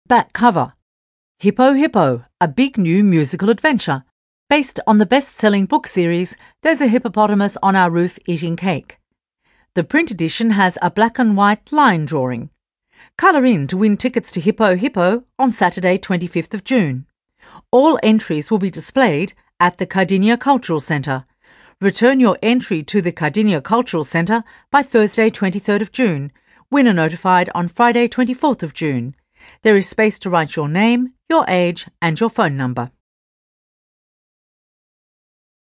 Back cover. Hippo Hippo, a big new musical adventure. Based on the best-selling book series, There's a Hippopotamus on Our Roof Eating Cake. The print edition has a black and white line drawing. Colour in to win tickets to Hippo Hippo on Saturday 25th of June. All entries will be displayed at the Cardinia Cultural Centre. Return your entry to the Cardinia Cultural Centre by Thursday 23rd of June. Winner notified on Friday 24th of June. There is space to write your name, your age and your phone number.